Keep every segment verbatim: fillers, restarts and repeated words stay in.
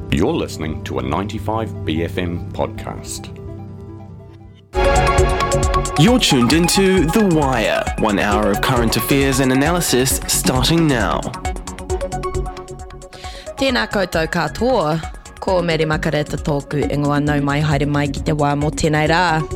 You're listening to a ninety-five B F M podcast. You're tuned into The Wire, one hour of current affairs and analysis starting now. Tēnā koutou katoa, ko Mary Makareta tōku ingoa nau mai haere mai ki te wā mō tēnei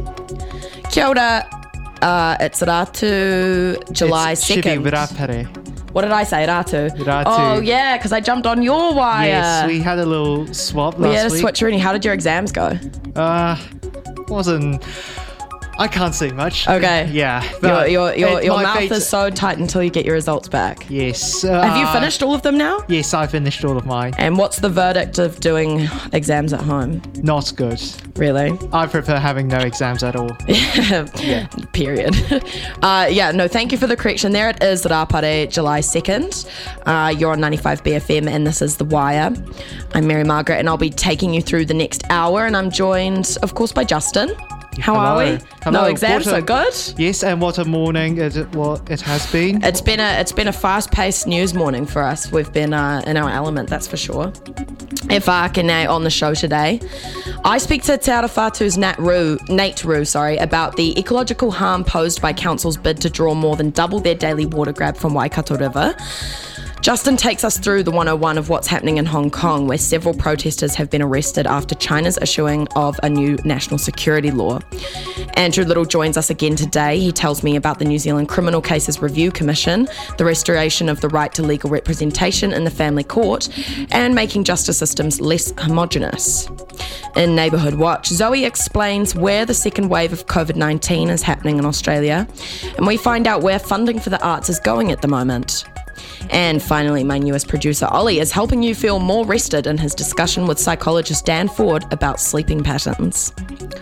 rā. Kia ora, uh, it's Ratu, July it's second. Rapare. What did I say, Ratu? Ratu. Oh yeah, because I jumped on your wire. Yes, we had a little swap we last had a week. switcheroo. How did your exams go? Uh, wasn't... I can't say much. Okay. Yeah. Your, your, your, it- your my mouth fate- is so tight until you get your results back. Yes. Uh, Have you finished all of them now? Yes, I finished all of mine. And what's the verdict of doing exams at home? Not good. Really? I prefer having no exams at all. yeah. Period. uh, yeah, no, thank you for the correction. There it is, Rapare, July second. Uh, you're on ninety-five B F M and this is The Wire. I'm Mary Margaret and I'll be taking you through the next hour and I'm joined, of course, by Justin. How Hello. are we? Hello. No exams, What a- so good? Yes, and what a morning it, what it has been. It's been a it's been a fast-paced news morning for us. We've been uh, in our element, that's for sure. E whākene on the show today, I speak to Te Arawhatu's Nat Roo, Nate Roo, sorry, about the ecological harm posed by council's bid to draw more than double their daily water grab from Waikato River. Justin takes us through the one oh one of what's happening in Hong Kong, where several protesters have been arrested after China's issuing of a new national security law. Andrew Little joins us again today. He tells me about the New Zealand Criminal Cases Review Commission, the restoration of the right to legal representation in the family court, and making justice systems less homogenous. In Neighbourhood Watch, Zoe explains where the second wave of covid nineteen is happening in Australia, and we find out where funding for the arts is going at the moment. And finally, my newest producer, Ollie, is helping you feel more rested in his discussion with psychologist Dan Ford about sleeping patterns.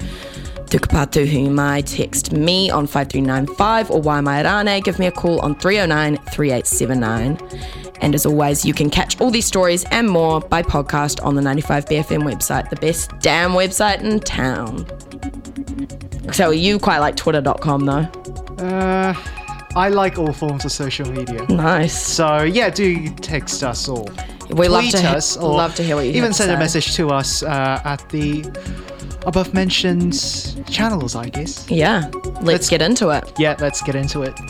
Tukapatuhu mai, text me on five three nine five or Waimairane, give me a call on three oh nine, three eight seven nine. And as always, you can catch all these stories and more by podcast on the ninety-five B F M website, the best damn website in town. So you quite like twitter dot com though? Uh, I like all forms of social media. Nice. So yeah, do text us or We love tweet to, he- us or love to hear what you even have to send a say. message to us uh, at the above mentioned channels, I guess. Yeah, let's, Let's- get into it. Yeah, let's get into it.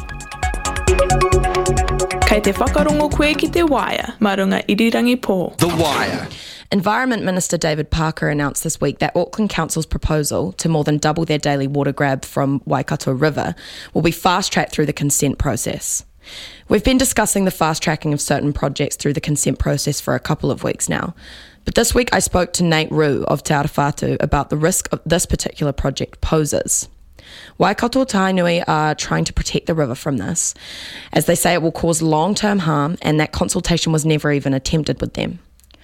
Kei te whakarongo koe ki te Wire, marunga irirangi pō. The Wire. Environment Minister David Parker announced this week that Auckland Council's proposal to more than double their daily water grab from Waikato River will be fast-tracked through the consent process. We've been discussing the fast-tracking of certain projects through the consent process for a couple of weeks now. But this week I spoke to Nate Roo of Te Arawhatu about the risk of this particular project poses. Waikato Tainui are trying to protect the river from this, as they say it will cause long-term harm and that consultation was never even attempted with them.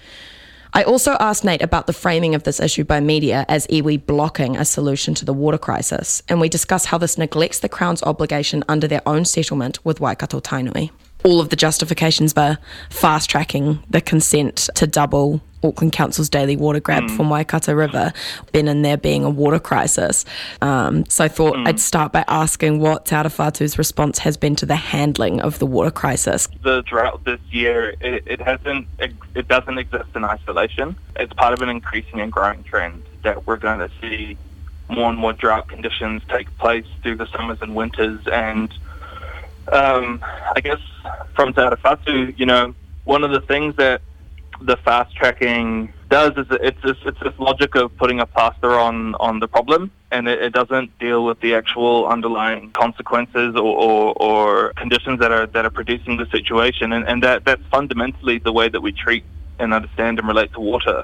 I also asked Nate about the framing of this issue by media as iwi blocking a solution to the water crisis, and we discuss how this neglects the Crown's obligation under their own settlement with Waikato Tainui. All of the justifications for fast-tracking the consent to double Auckland Council's daily water grab mm. from Waikato River, been in there being a water crisis. Um, so I thought mm. I'd start by asking what Te Arawhatu's response has been to the handling of the water crisis. The drought this year, it, it hasn't, it doesn't exist in isolation. It's part of an increasing and growing trend that we're going to see more and more drought conditions take place through the summers and winters. And um, I guess from Te Arawhatu, you know, one of the things that the fast tracking does is it's this, it's this logic of putting a plaster on, on the problem, and it, it doesn't deal with the actual underlying consequences or, or, or conditions that are that are producing the situation, and, and that that's fundamentally the way that we treat and understand and relate to water.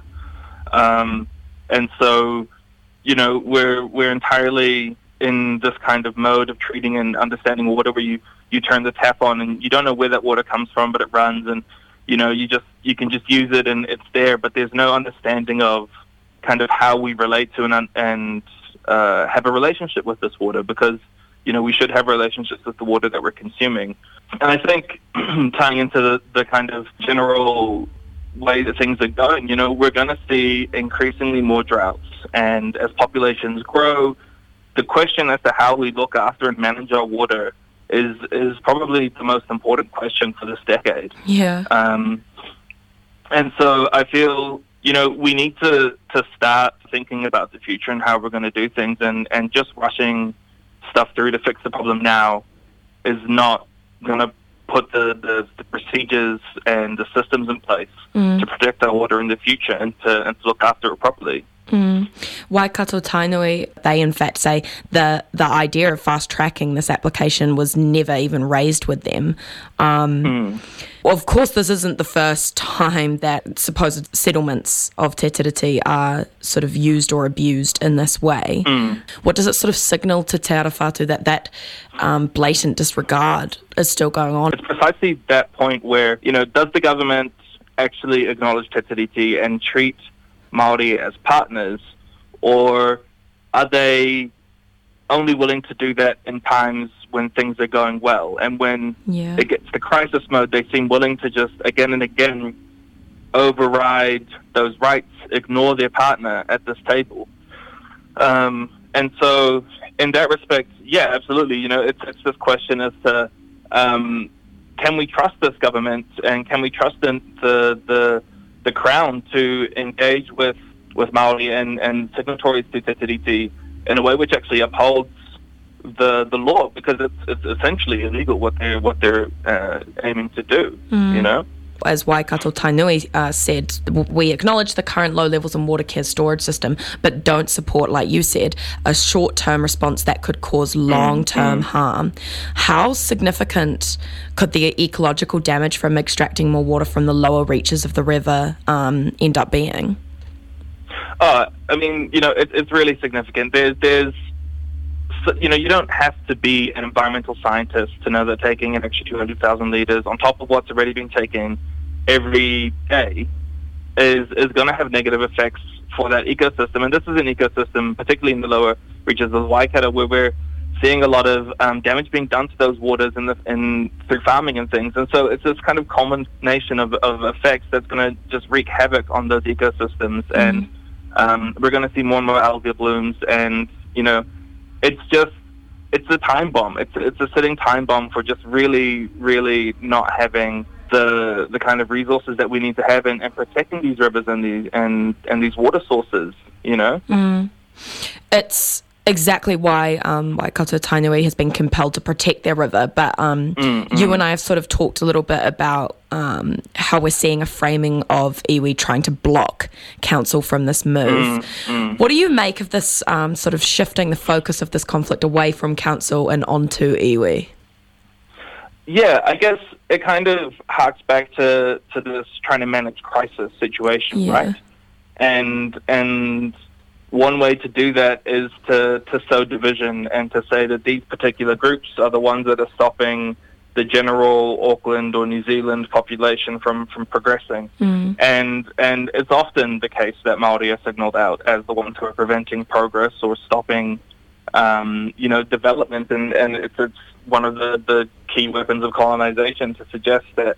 Um, and so, you know, we're we're entirely in this kind of mode of treating and understanding water, where you, you turn the tap on and you don't know where that water comes from, but it runs, and you know, you just you can just use it and it's there, but there's no understanding of kind of how we relate to and and uh, have a relationship with this water, because you know we should have relationships with the water that we're consuming. And I think tying into the, the kind of general way that things are going, you know, we're going to see increasingly more droughts, and as populations grow, the question as to how we look after and manage our water is is probably the most important question for this decade. Yeah. Um, and so I feel, you know, we need to, to start thinking about the future and how we're going to do things, and, and just rushing stuff through to fix the problem now is not going to put the, the, the procedures and the systems in place mm. to protect our water in the future and to, and to look after it properly. Mm. Waikato Tainui, they in fact say the the idea of fast-tracking this application was never even raised with them. Um, mm. Well, of course, this isn't the first time that supposed settlements of Te Tiriti are sort of used or abused in this way. Mm. What does it sort of signal to Te Arawhatu that that um, blatant disregard is still going on? It's precisely that point where, you know, does the government actually acknowledge Te Tiriti and treat Māori as partners, or are they only willing to do that in times when things are going well, and when yeah. it gets to crisis mode, they seem willing to just again and again override those rights, ignore their partner at this table. Um, and so in that respect, yeah, absolutely, you know, it's, it's this question as to um, can we trust this government, and can we trust in the the the Crown to engage with, with Māori and, and signatories to Te Tiriti in a way which actually upholds the the law, because it's it's essentially illegal what they're what they're uh, aiming to do. Mm. You know. As Waikato Tainui uh, said, we acknowledge the current low levels in water care storage system, but don't support, like you said, a short-term response that could cause long-term mm-hmm. harm. How significant could the ecological damage from extracting more water from the lower reaches of the river um, end up being? Uh, I mean, you know, it, it's really significant. There's, there's, you know, you don't have to be an environmental scientist to know that taking an extra two hundred thousand litres on top of what's already been taken every day is is going to have negative effects for that ecosystem. And this is an ecosystem, particularly in the lower reaches of the Waikato, where we're seeing a lot of um, damage being done to those waters in, the, in through farming and things. And so it's this kind of combination of, of effects that's going to just wreak havoc on those ecosystems. Mm. And um, we're going to see more and more algal blooms. And, you know, it's just, it's a time bomb. It's it's a sitting time bomb for just really, really not having the the kind of resources that we need to have, and, and protecting these rivers and these and, and these water sources, you know? Mm. It's exactly why um, Waikato Tainui has been compelled to protect their river. But um, mm, you mm. and I have sort of talked a little bit about um, how we're seeing a framing of iwi trying to block council from this move. Mm, mm. What do you make of this um, sort of shifting the focus of this conflict away from council and onto iwi? Yeah, I guess it kind of harks back to, to this trying to manage crisis situation, yeah. right? And and one way to do that is to, to sow division and to say that these particular groups are the ones that are stopping the general Auckland or New Zealand population from, from progressing. Mm. And and it's often the case that Māori are signalled out as the ones who are preventing progress or stopping, um, you know, development. And, and it's, it's one of the, the key weapons of colonisation to suggest that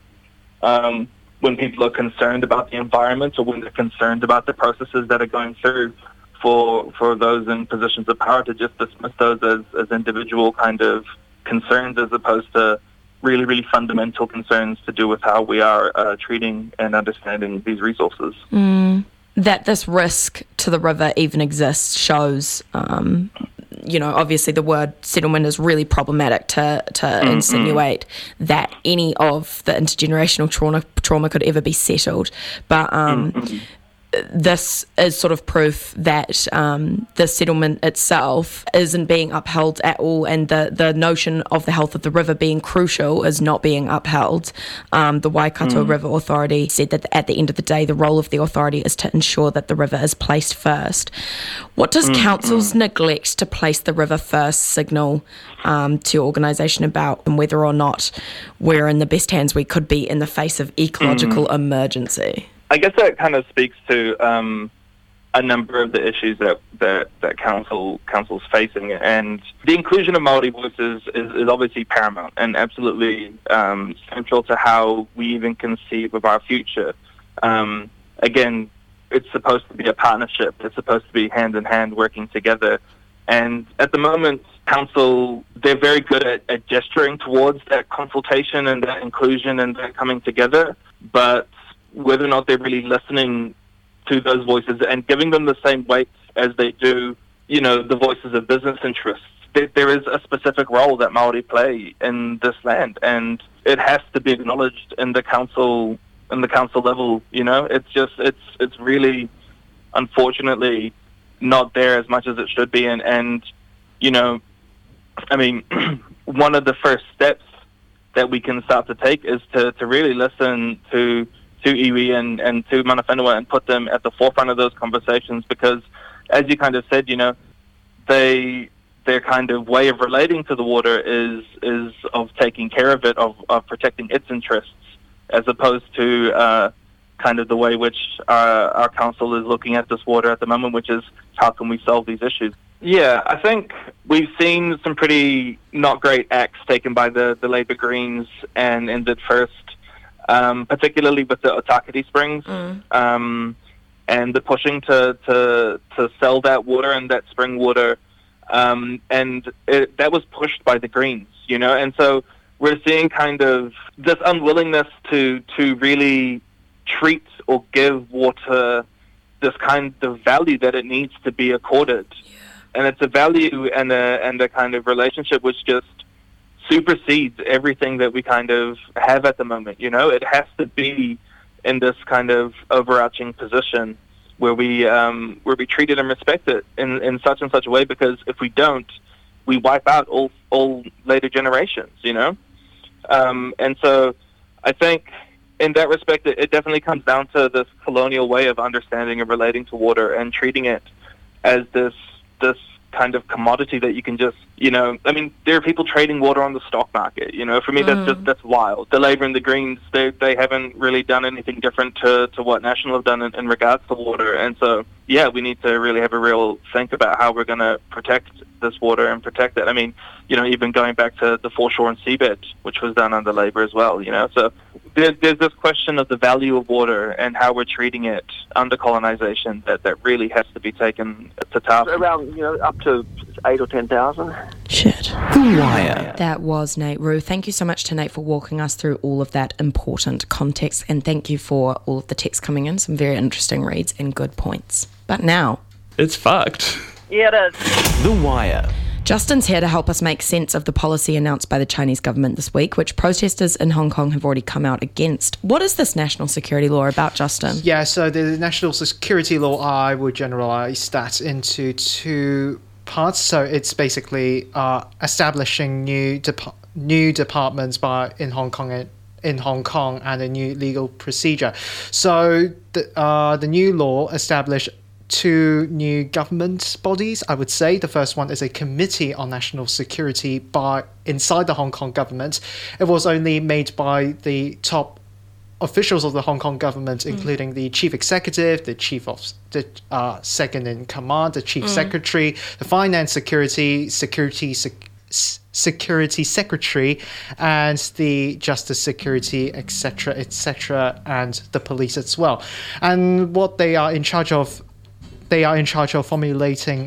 um, when people are concerned about the environment, or when they're concerned about the processes that are going through, for for those in positions of power to just dismiss those as, as individual kind of concerns, as opposed to really, really fundamental concerns to do with how we are uh, treating and understanding these resources. Mm. That this risk to the river even exists shows, um, you know, obviously the word settlement is really problematic to, to mm-hmm. insinuate that any of the intergenerational trauma, trauma could ever be settled. But um, mm-hmm. this is sort of proof that um, the settlement itself isn't being upheld at all, and the, the notion of the health of the river being crucial is not being upheld. Um, the Waikato mm. River Authority said that at the end of the day, the role of the authority is to ensure that the river is placed first. What does mm, council's mm. neglect to place the river first signal um, to your organisation about whether or not we're in the best hands we could be in the face of ecological mm. emergency? I guess that kind of speaks to um, a number of the issues that, that, that council council's facing, and the inclusion of Māori voices is, is obviously paramount and absolutely um, central to how we even conceive of our future. Um, again, it's supposed to be a partnership. It's supposed to be hand in hand working together. And at the moment, council, they're very good at, at gesturing towards that consultation and that inclusion and that coming together, but whether or not they're really listening to those voices and giving them the same weight as they do, you know, the voices of business interests. There, there is a specific role that Māori play in this land, and it has to be acknowledged in the council, in the council level. You know, it's just, it's, it's really, unfortunately, not there as much as it should be. And, and you know, I mean, one of the first steps that we can start to take is to, to really listen to to iwi and, and to mana whenua and put them at the forefront of those conversations, because, as you kind of said, you know, they their kind of way of relating to the water is is of taking care of it, of, of protecting its interests, as opposed to uh, kind of the way which our, our council is looking at this water at the moment, which is how can we solve these issues. Yeah, I think we've seen some pretty not great acts taken by the, the Labour Greens and ended first, um, particularly with the Otakari Springs, mm. um, and the pushing to, to to sell that water and that spring water, um, and it, that was pushed by the Greens, you know, and so we're seeing kind of this unwillingness to to really treat or give water this kind of value that it needs to be accorded. Yeah. And it's a value and a, and a kind of relationship which just supersedes everything that we kind of have at the moment. You know, it has to be in this kind of overarching position where we um, where we treat it and respect it in, in such and such a way, because if we don't, we wipe out all all later generations, you know? Um, and so I think in that respect, it, it definitely comes down to this colonial way of understanding and relating to water and treating it as this this kind of commodity that you can just, you know, I mean, there are people trading water on the stock market, you know, for me, mm. that's just, that's wild. The Labour and the Greens, they they haven't really done anything different to, to what National have done in, in regards to water. And so, yeah, we need to really have a real think about how we're going to protect this water and protect it. I mean, you know, even going back to the foreshore and seabed, which was done under Labour as well, you know, so there, there's this question of the value of water and how we're treating it under colonisation that, that really has to be taken to task. Around, you know, up to eight or ten thousand. Shit. The Wire. That was Nate Rue. Thank you so much to Nate for walking us through all of that important context, and thank you for all of the texts coming in. Some very interesting reads and good points. But now, it's fucked. Yeah, it is. The Wire. Justin's here to help us make sense of the policy announced by the Chinese government this week, which protesters in Hong Kong have already come out against. What is this national security law about, Justin? Yeah, so the national security law, I would generalise that into two parts. So it's basically uh, establishing new dep- new departments by in Hong Kong and in Hong Kong and a new legal procedure. So the uh, the new law established two new government bodies, I would say. The first one is a Committee on National Security by inside the Hong Kong government. It was only made by the top officials of the Hong Kong government, mm. including the chief executive, the chief of the uh, second in command, the chief mm. secretary, the finance security, security sec- security secretary, and the justice security, et cetera, et cetera, and the police as well. And what they are in charge of, they are in charge of formulating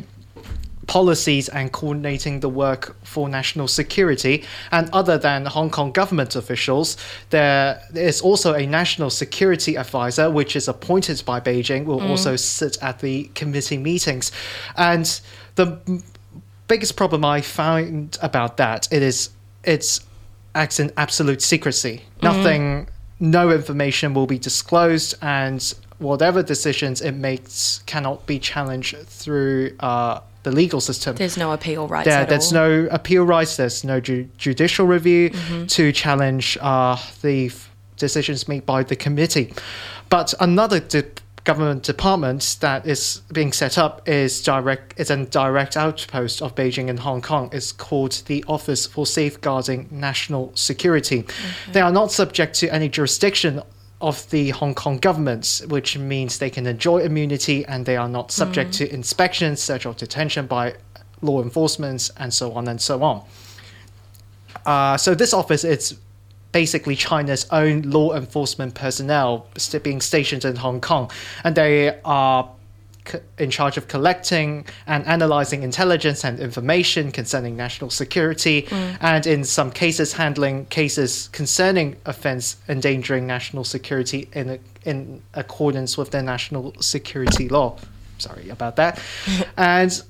policies and coordinating the work for national security. And other than Hong Kong government officials, there is also a national security advisor, which is appointed by Beijing, will mm. also sit at the committee meetings. And the biggest problem I found about that, it is it's acts in absolute secrecy. Mm. Nothing, no information will be disclosed, and whatever decisions it makes cannot be challenged through uh, the legal system. There's no appeal rights there, at There's all. no appeal rights. There's no ju- judicial review mm-hmm. to challenge uh, the f- decisions made by the committee. But another de- government department that is being set up is direct. It's a direct outpost of Beijing and Hong Kong. It's called the Office for Safeguarding National Security. Mm-hmm. They are not subject to any jurisdiction of the Hong Kong government, which means they can enjoy immunity and they are not subject mm. to inspection, search or detention by law enforcement, and so on and so on. Uh, so this office is basically China's own law enforcement personnel being stationed in Hong Kong, and they are c- in charge of collecting and analyzing intelligence and information concerning national security, mm. and in some cases handling cases concerning offence endangering national security in a, in accordance with their national security law. Sorry about that. And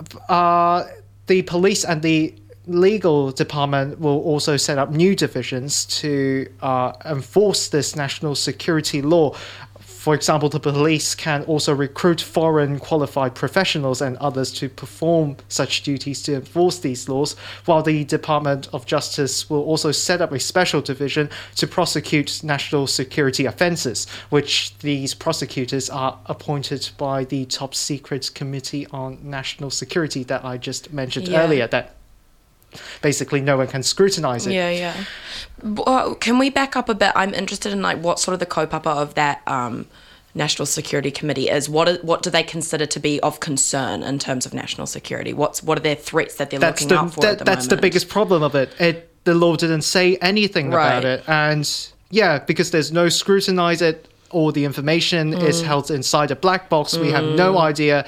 uh, the police and the legal department will also set up new divisions to uh, enforce this national security law. For example, the police can also recruit foreign qualified professionals and others to perform such duties to enforce these laws, while the Department of Justice will also set up a special division to prosecute national security offences, which these prosecutors are appointed by the Top Secret Committee on National Security that I just mentioned yeah. earlier, that basically no one can scrutinize it. Yeah, yeah. Uh, can we back up a bit? I'm interested in like what sort of the kaupapa of that um, National Security Committee is. What are, what do they consider to be of concern in terms of national security? What's what are their threats that they're that's looking the, out for that, at the That's moment? the biggest problem of it. it. The law didn't say anything right. about it. And yeah, because there's no scrutinize it, all the information mm. is held inside a black box. We mm. have no idea.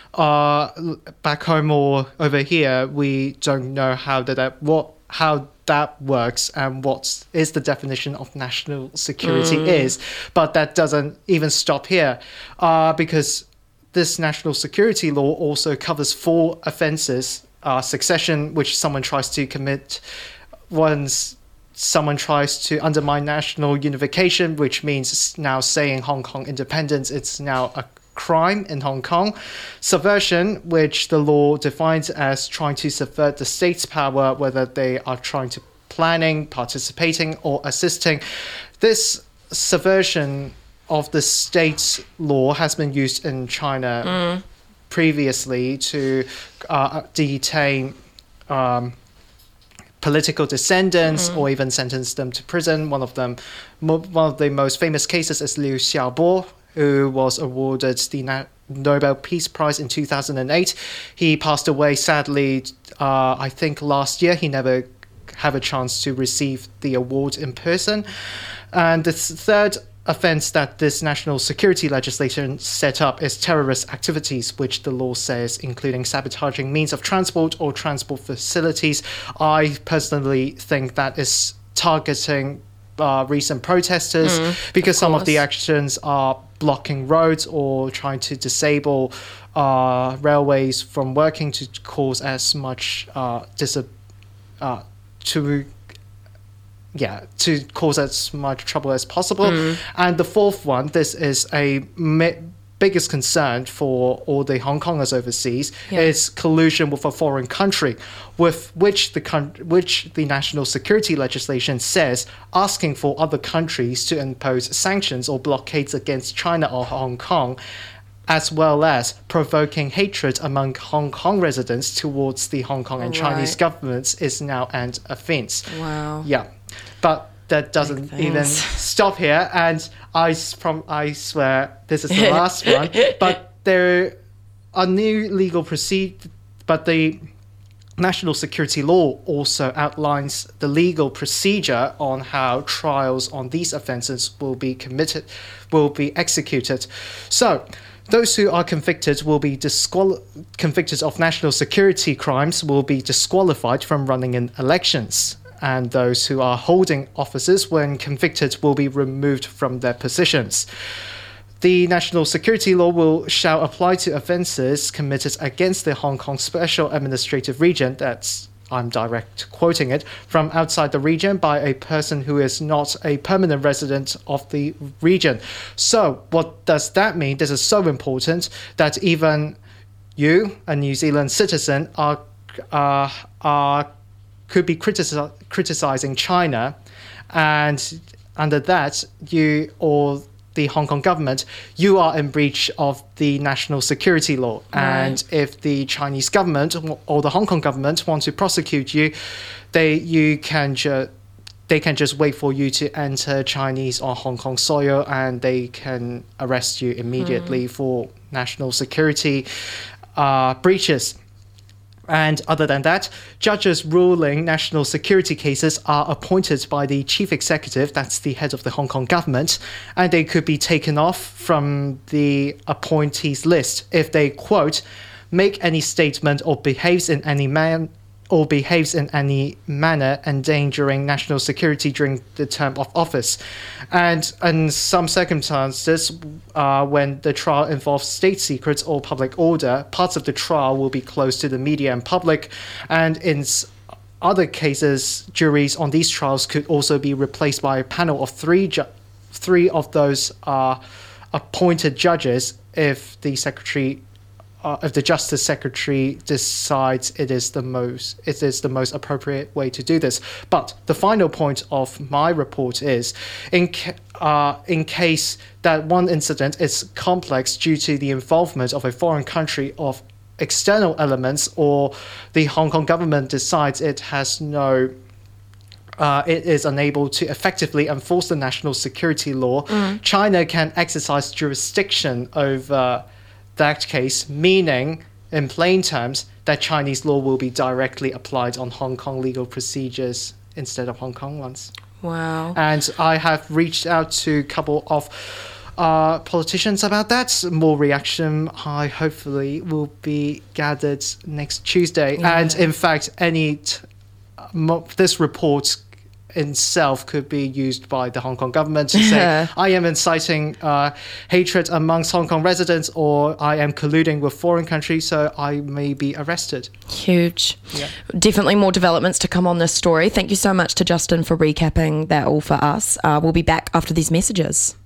Uh, back home or over here, we don't know how that what how that works and what is the definition of national security mm. is. But that doesn't even stop here, uh, because this national security law also covers four offences: uh, succession, which someone tries to commit once someone tries to undermine national unification, which means now saying Hong Kong independence, it's now a crime in Hong Kong. Subversion, which the law defines as trying to subvert the state's power, whether they are trying to planning, participating, or assisting. This subversion of the state's law has been used in China mm. previously to uh, detain um, political descendants mm-hmm. or even sentence them to prison. One of them, one of the most famous cases is Liu Xiaobo, who was awarded the Na- Nobel Peace Prize in two thousand eight. He passed away, sadly, uh, I think last year. He never had a chance to receive the award in person. And the th- third offence that this national security legislation set up is terrorist activities, which the law says including sabotaging means of transport or transport facilities. I personally think that is targeting Uh, recent protesters mm, because of some of the actions are blocking roads or trying to disable uh, railways from working to cause as much uh, dis- uh, to yeah to cause as much trouble as possible. Mm. And the fourth one, this is a mi- biggest concern for all the Hong Kongers overseas, yeah. is collusion with a foreign country, with which the con- which the national security legislation says asking for other countries to impose sanctions or blockades against China or Hong Kong, as well as provoking hatred among Hong Kong residents towards the Hong Kong and right. Chinese governments is now an offence. Wow. Yeah, but that doesn't even stop here, and I from I swear this is the last one. But there are new legal proceed, but the national security law also outlines the legal procedure on how trials on these offences will be committed, will be executed. So, those who are convicted will be disqual- convicted of national security crimes will be disqualified from running in elections. And those who are holding offices when convicted will be removed from their positions. The national security law will shall apply to offences committed against the Hong Kong Special Administrative Region, that's, I'm direct quoting it, from outside the region by a person who is not a permanent resident of the region. So what does that mean? This is so important that even you, a New Zealand citizen, are uh, are could be critici- criticizing China, and under that, you or the Hong Kong government, you are in breach of the national security law. Right. And if the Chinese government or the Hong Kong government want to prosecute you, they you can ju- they can just wait for you to enter Chinese or Hong Kong soil, and they can arrest you immediately mm. for national security uh, breaches. And other than that, judges ruling national security cases are appointed by the chief executive, that's the head of the Hong Kong government, and they could be taken off from the appointees list if they, quote, make any statement or behaves in any man or behaves in any manner endangering national security during the term of office. And in some circumstances, uh, when the trial involves state secrets or public order, parts of the trial will be closed to the media and public. And in s- other cases, juries on these trials could also be replaced by a panel of three ju- three of those are appointed judges if the secretary Uh, if the Justice Secretary decides it is the most it is the most appropriate way to do this. But the final point of my report is, in ca- uh, in case that one incident is complex due to the involvement of a foreign country of external elements, or the Hong Kong government decides it has no Uh, it is unable to effectively enforce the national security law, mm. China can exercise jurisdiction over that case, meaning, in plain terms, that Chinese law will be directly applied on Hong Kong legal procedures instead of Hong Kong ones. Wow. And I have reached out to a couple of uh, politicians about that. More reaction, I hopefully, will be gathered next Tuesday. Yeah. And in fact, any t- mo- this report itself could be used by the Hong Kong government to say, I am inciting uh, hatred amongst Hong Kong residents, or I am colluding with foreign countries, so I may be arrested. Huge. Yeah. Definitely more developments to come on this story. Thank you so much to Justin for recapping that all for us. Uh, we'll be back after these messages.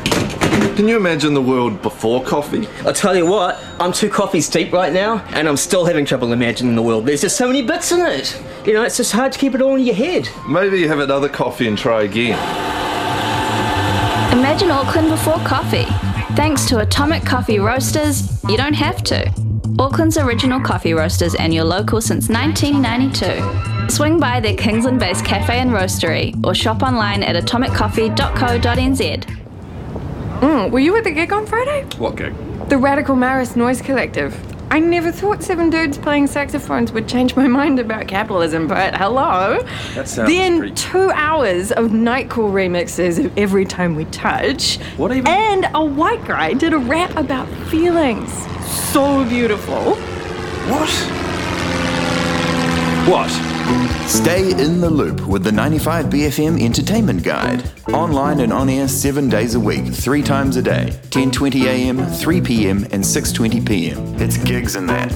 Can you imagine the world before coffee? I'll tell you what, I'm two coffees deep right now, and I'm still having trouble imagining the world. There's just so many bits in it. You know, it's just hard to keep it all in your head. Maybe you have another coffee and try again. Imagine Auckland before coffee. Thanks to Atomic Coffee Roasters, you don't have to. Auckland's original coffee roasters and your local since nineteen ninety-two. Swing by their Kingsland-based cafe and roastery, or shop online at atomic coffee dot co dot n z. Mm, were you at the gig on Friday? What gig? The Radical Maris Noise Collective. I never thought seven dudes playing saxophones would change my mind about capitalism, but hello. That sounds Then pretty... two hours of Nightcall remixes of Every Time We Touch. What even? And a white guy did a rap about feelings. So beautiful. What? What? Stay in the loop with the ninety-five B F M Entertainment Guide. Online and on air seven days a week, three times a day. ten twenty a m, three p m and six twenty p m. It's gigs and that.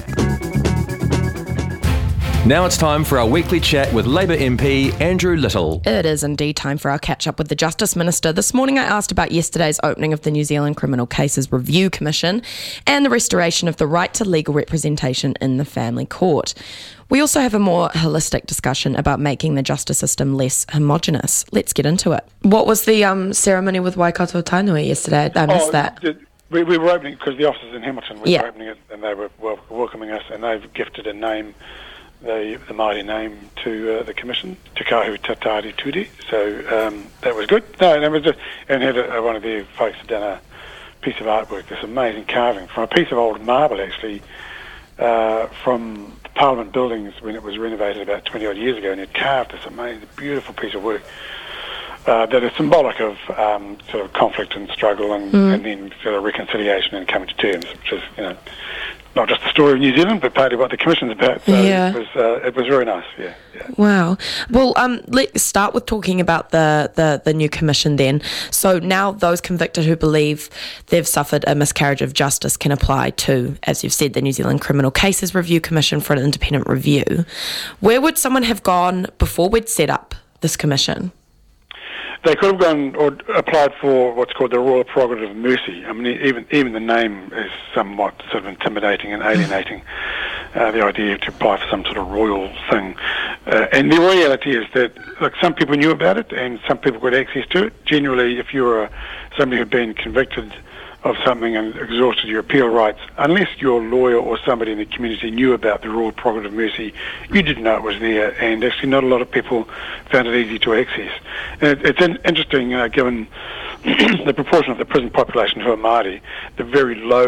Now it's time for our weekly chat with Labour M P Andrew Little. It is indeed time for our catch-up with the Justice Minister. This morning I asked about yesterday's opening of the New Zealand Criminal Cases Review Commission and the restoration of the right to legal representation in the family court. We also have a more holistic discussion about making the justice system less homogenous. Let's get into it. What was the um, ceremony with Waikato Tainui yesterday? I missed oh, that. The, we, we were opening, because the officers in Hamilton were yeah. opening it, and they were wel- welcoming us, and they've gifted a name, the, the Māori name, to uh, the Commission, Te Kahu Tatari Turi. So um, that was good. No, and, it was just, and had a, a, one of their folks had done a piece of artwork, this amazing carving from a piece of old marble, actually, uh, from the Parliament buildings when it was renovated about twenty odd years ago, and it carved this amazing, beautiful piece of work uh, that is symbolic of um, sort of conflict and struggle, and, mm. and then sort of reconciliation and coming to terms, which is, you know, not just the story of New Zealand, but partly what the Commission's about. So yeah. it was uh, it was very nice. Yeah. yeah. Wow. Well, um, let's start with talking about the, the, the new commission then. So now those convicted who believe they've suffered a miscarriage of justice can apply to, as you've said, the New Zealand Criminal Cases Review Commission for an independent review. Where would someone have gone before we'd set up this commission? They could have gone or applied for what's called the Royal Prerogative of Mercy. I mean, even even the name is somewhat sort of intimidating and alienating. Uh, the idea to apply for some sort of royal thing, uh, and the reality is that, look, some people knew about it and some people got access to it. Generally, if you were a, somebody who'd been convicted of something and exhausted your appeal rights, unless your lawyer or somebody in the community knew about the Royal Prerogative of Mercy, you didn't know it was there, and actually not a lot of people found it easy to access. And it, it's in, interesting, uh, given the proportion of the prison population who are Māori, the very low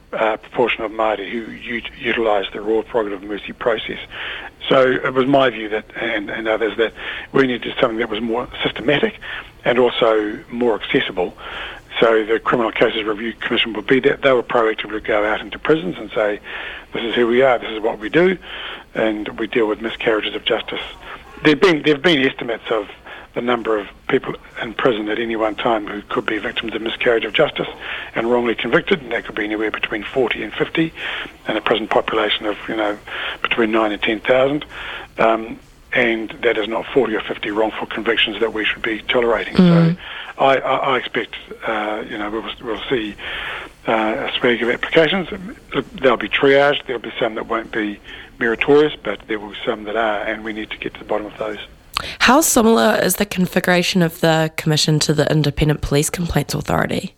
uh, proportion of Māori who u- utilised the Royal Prerogative of Mercy process. So it was my view that, and, and others, that we needed something that was more systematic and also more accessible. So the Criminal Cases Review Commission would be that. They would proactively go out into prisons and say, this is who we are, this is what we do, and we deal with miscarriages of justice. There have been, there have been estimates of the number of people in prison at any one time who could be victims of miscarriage of justice and wrongly convicted, and that could be anywhere between forty and fifty, and a prison population of, you know, between nine and ten thousand. Um, and that is not forty or fifty wrongful convictions that we should be tolerating. Mm. So I, I, I expect, uh, you know, we'll, we'll see uh, a swag of applications. They'll be triaged. There'll be some that won't be meritorious, but there will be some that are, and we need to get to the bottom of those. How similar is the configuration of the Commission to the Independent Police Complaints Authority?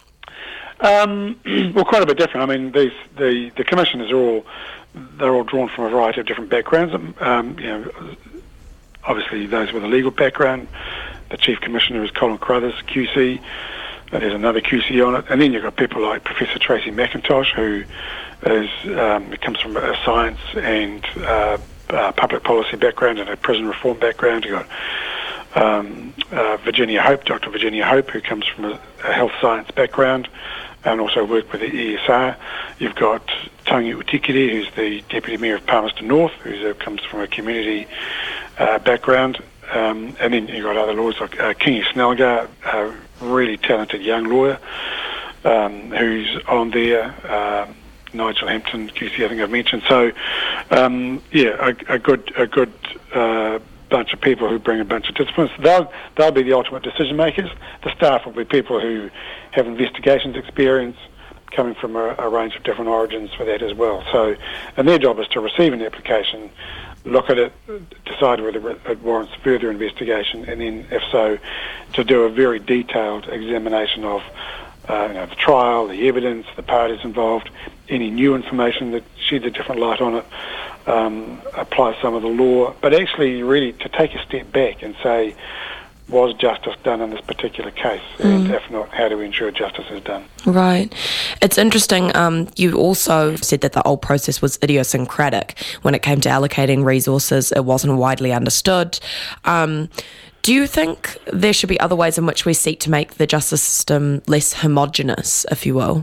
Um, well, quite a bit different. I mean, these, the the commissioners are all they're all drawn from a variety of different backgrounds. Um, you know, obviously those with a legal background. The Chief Commissioner is Colin Carruthers, Q C. There's another Q C on it, and then you've got people like Professor Tracy McIntosh, who is um, comes from a science and uh, uh, public policy background and a prison reform background. You've got um, uh, Virginia Hope, Doctor Virginia Hope, who comes from a, a health science background and also worked with the E S R. You've got Tangi Utikere, who's the Deputy Mayor of Palmerston North, who comes from a community uh, background. Um, and then you've got other lawyers like uh, Kingi Snelgar, a really talented young lawyer um, who's on there. Um, Nigel Hampton, Q C, I think I've mentioned. So, um, yeah, a, a good a good uh, bunch of people who bring a bunch of disciplines. They'll, they'll be the ultimate decision makers. The staff will be people who have investigations experience, coming from a, a range of different origins for that as well. So, and their job is to receive an application, look at it, decide whether it warrants further investigation, and then, if so, to do a very detailed examination of uh, you know, the trial, the evidence, the parties involved, any new information that sheds a different light on it, um, apply some of the law, but actually really to take a step back and say, was justice done in this particular case? Mm. And if not, how do we ensure justice is done? Right. It's interesting. Um, you also said that the old process was idiosyncratic. When it came to allocating resources, it wasn't widely understood. Um, do you think there should be other ways in which we seek to make the justice system less homogenous, if you will?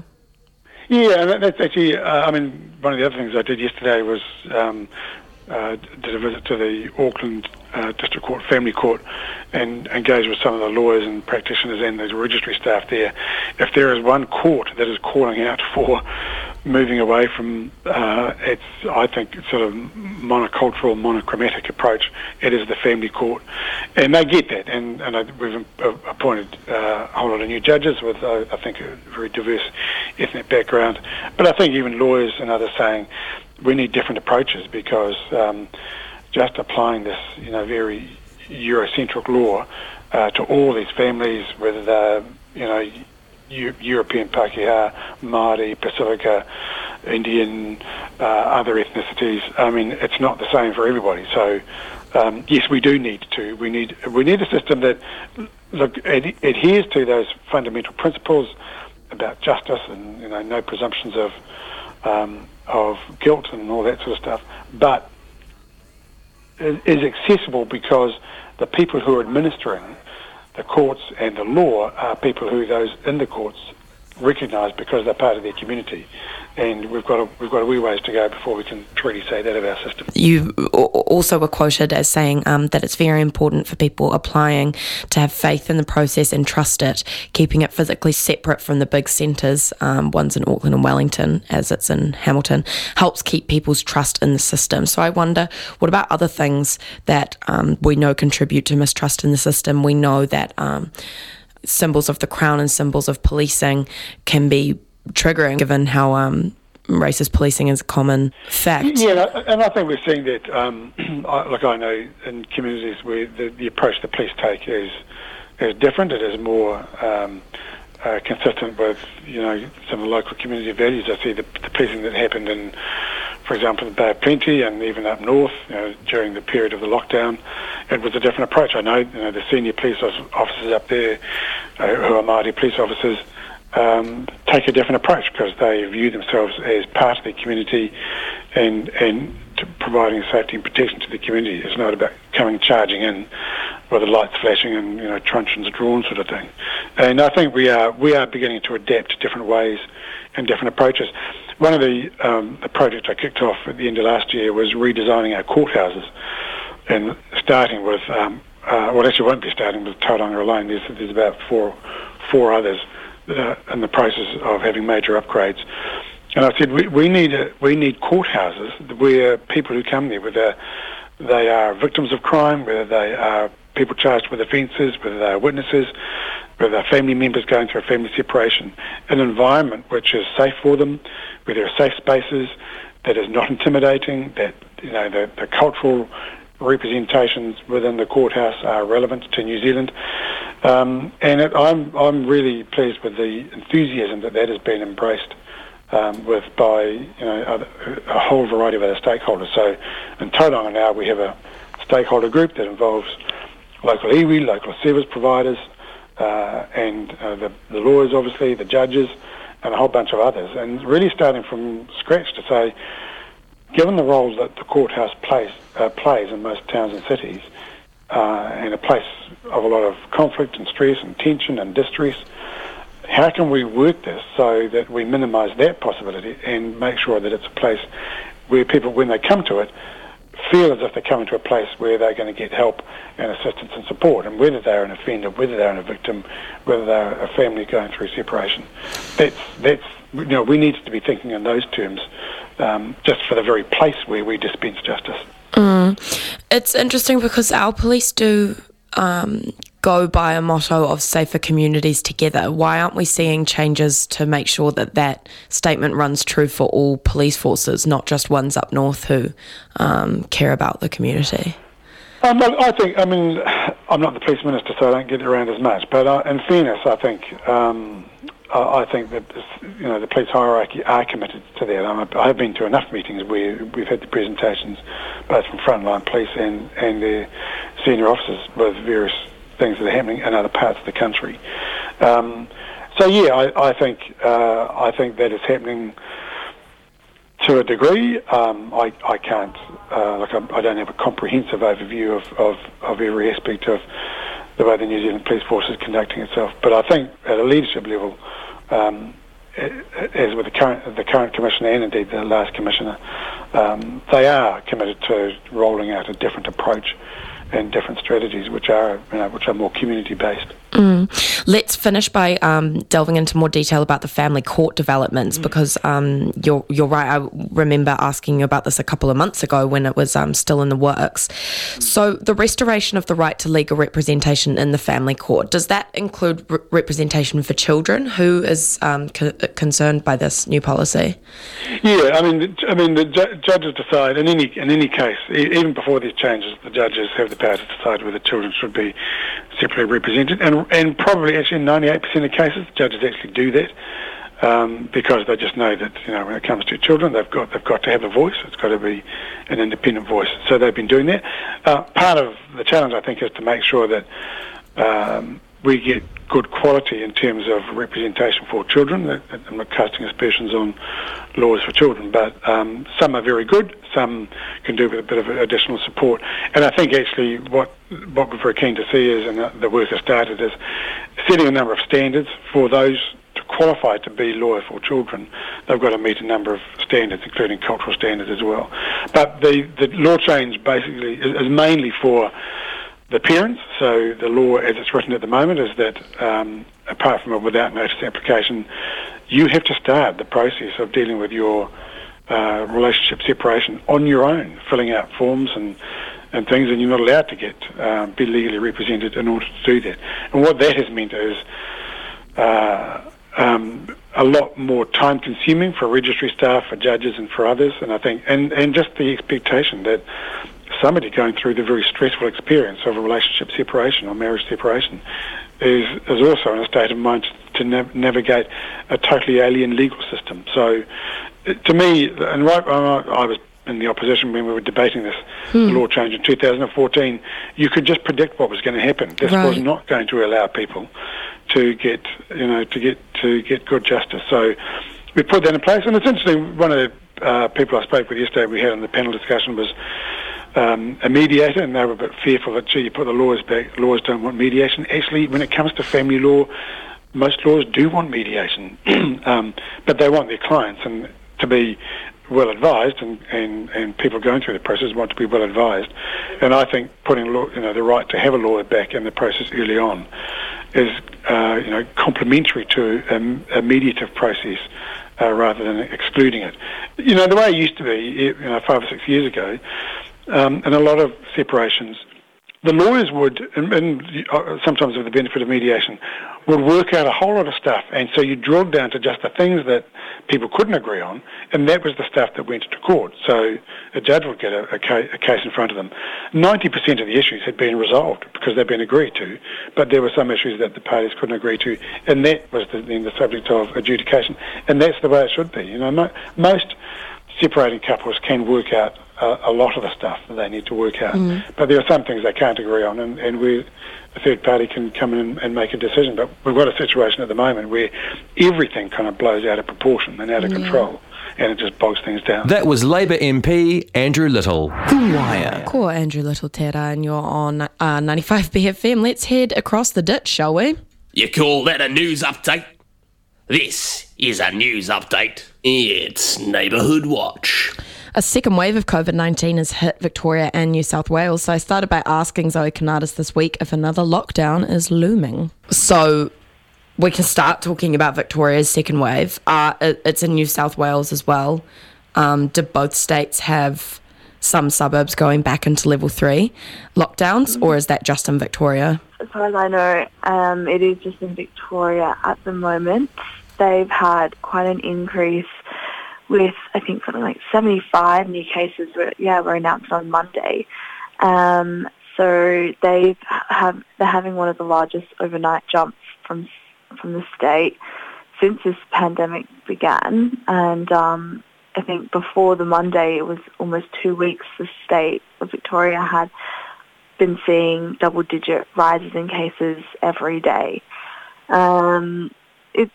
Yeah, that's actually, uh, I mean, one of the other things I did yesterday was um, uh, did a visit to the Auckland uh, District Court Family Court and engage with some of the lawyers and practitioners and the registry staff there. If there is one court that is calling out for moving away from uh, its, I think, sort of monocultural, monochromatic approach, it is the family court. And they get that. And, and I, we've appointed uh, a whole lot of new judges with, uh, I think, a very diverse ethnic background. But I think even lawyers and others saying we need different approaches because um, just applying this, you know, very Eurocentric law uh, to all these families, whether they're, you know, U- European Pākehā, Māori, Pacifica, Indian, uh, other ethnicities. I mean, it's not the same for everybody. So, um, yes, we do need to. We need we need a system that look ad- adheres to those fundamental principles about justice and, you know, no presumptions of um, of guilt and all that sort of stuff, but is accessible because the people who are administering the courts and the law are people who those in the courts recognise because they're part of their community. And we've got a, we've got a wee ways to go before we can truly say that of our system. You also were quoted as saying um, that it's very important for people applying to have faith in the process and trust it, keeping it physically separate from the big centres, um, ones in Auckland and Wellington, as it's in Hamilton, helps keep people's trust in the system. So I wonder, what about other things that um, we know contribute to mistrust in the system? We know that um, symbols of the Crown and symbols of policing can be triggering, given how um, racist policing is a common fact. Yeah, and I think we're seeing that, um, like I know in communities where the, the approach the police take is is different. It is more um, uh, consistent with, you know, some of the local community values. I see the, the policing that happened in, for example, the Bay of Plenty and even up north, you know, during the period of the lockdown. It was a different approach. I know, you know, the senior police officers up there uh, who are Māori police officers, um, take a different approach because they view themselves as part of the community and and to providing safety and protection to the community. It's not about coming charging in with the lights flashing and, you know, truncheons drawn sort of thing. And I think we are we are beginning to adapt to different ways and different approaches. One of the um, the projects I kicked off at the end of last year was redesigning our courthouses, and starting with um, uh, well, actually, won't be starting with Tauranga alone. There's there's about four four others that are in the process of having major upgrades. And I said we, we need a, we need courthouses where people who come there, whether they are victims of crime, whether they are people charged with offences, whether they are witnesses, whether they're family members going through a family separation, an environment which is safe for them, where there are safe spaces, that is not intimidating, that, you know, the, the cultural representations within the courthouse are relevant to New Zealand. Um, and it, I'm I'm really pleased with the enthusiasm that that has been embraced um, with by, you know, other, a whole variety of other stakeholders. So in Tauranga now we have a stakeholder group that involves local iwi, local service providers, uh, and uh, the, the lawyers, obviously, the judges, and a whole bunch of others. And really starting from scratch to say, given the roles that the courthouse plays, uh, plays in most towns and cities, uh, and a place of a lot of conflict and stress and tension and distress, how can we work this so that we minimise that possibility and make sure that it's a place where people, when they come to it, feel as if they're coming to a place where they're going to get help and assistance and support, and whether they're an offender, whether they're a victim, whether they're a family going through separation. That's, that's you know, we need to be thinking in those terms, um, just for the very place where we dispense justice. Mm. It's interesting because our police do um, go by a motto of safer communities together. Why aren't we seeing changes to make sure that that statement runs true for all police forces, not just ones up north who um, care about the community? Um, well, I think, I mean, I'm not the police minister, so I don't get around as much. But uh, in fairness, I think, um, I, I think that this, you know, the police hierarchy are committed to that. I'm, I have been to enough meetings where we've had the presentations, both from frontline police and and their senior officers, with various things that are happening in other parts of the country. Um, so yeah, I, I think uh, I think that is happening to a degree. Um, I, I can't, uh, like I, I don't have a comprehensive overview of, of, of every aspect of the way the New Zealand Police Force is conducting itself. But I think at a leadership level, um, as with the current the current commissioner and indeed the last commissioner, um, they are committed to rolling out a different approach and different strategies which are, you know, which are more community based. Mm. Let's finish by um, delving into more detail about the family court developments, mm. because um, you're you're right. I remember asking you about this a couple of months ago when it was um, still in the works. Mm. So the restoration of the right to legal representation in the family court, does that include re- representation for children? Who is um, co- concerned by this new policy? Yeah, I mean, I mean, the ju- judges decide in any in any case, e- even before these changes, the judges have the power to decide whether children should be separately represented, and and probably actually in ninety-eight percent of cases, judges actually do that um, because they just know that, you know, when it comes to children, they've got they've got to have a voice. It's got to be an independent voice. So they've been doing that. Uh, part of the challenge, I think, is to make sure that um, we get good quality in terms of representation for children. I'm not casting aspersions on laws for children, but um, some are very good, some can do with a bit of additional support. And I think actually what what we're very keen to see is, and the work has started, is setting a number of standards for those to qualify to be lawyer for children. They've got to meet a number of standards, including cultural standards as well. But the, the law change basically is, is mainly for the parents. So the law as it's written at the moment is that um, apart from a without notice application, you have to start the process of dealing with your uh, relationship separation on your own, filling out forms and, and things, and you're not allowed to get uh, be legally represented in order to do that. And what that has meant is uh, um, a lot more time consuming for registry staff, for judges and for others, and I think and, and just the expectation that somebody going through the very stressful experience of a relationship separation or marriage separation is is also in a state of mind to nav- navigate a totally alien legal system. So, to me, and right, I was in the opposition when we were debating this hmm. law change in two thousand fourteen, you could just predict what was going to happen. This right. was not going to allow people to get you know to get to get good justice. So we put that in place, and it's interesting. One of the uh, people I spoke with yesterday, we had on the panel discussion, was um, a mediator, and they were a bit fearful that gee, you put the lawyers back. Lawyers don't want mediation. Actually, when it comes to family law, most lawyers do want mediation, um, but they want their clients and to be well advised, and, and, and people going through the process want to be well advised. And I think putting law, you know the right to have a lawyer back in the process early on is uh, you know complementary to a, a mediative process uh, rather than excluding it. You know the way it used to be, you know, five or six years ago, um, in a lot of separations, the lawyers would, and, and sometimes with the benefit of mediation, would work out a whole lot of stuff, and so you drilled down to just the things that people couldn't agree on, and that was the stuff that went to court. So a judge would get a, a, ca- a case in front of them. ninety percent of the issues had been resolved because they'd been agreed to, but there were some issues that the parties couldn't agree to, and that was the, then the subject of adjudication. And that's the way it should be. You know, mo- most separating couples can work out uh, a lot of the stuff that they need to work out, mm. but there are some things they can't agree on, and, and we, a third party can come in and make a decision. But we've got a situation at the moment where everything kind of blows out of proportion and out of yeah. control, and it just bogs things down. That was Labour M P Andrew Little. The Wire. Cool, Andrew Little, Tera, and you're on uh, ninety-five B F M. Let's head across the ditch, shall we? You call that a news update? This is a news update. It's Neighbourhood Watch. A second wave of COVID nineteen has hit Victoria and New South Wales, so I started by asking Zoe Kanadis this week if another lockdown is looming. So we can start talking about Victoria's second wave. Uh, it, it's in New South Wales as well. Um, do both states have some suburbs going back into level three lockdowns, or is that just in Victoria? As far as I know, um, it is just in Victoria at the moment. They've had quite an increase with, I think, something like seventy-five new cases were, yeah, were announced on Monday. Um, so they have, they're having one of the largest overnight jumps from from the state since this pandemic began. And um, I think before the Monday, it was almost two weeks, the state of Victoria had been seeing double-digit rises in cases every day. Um, it's...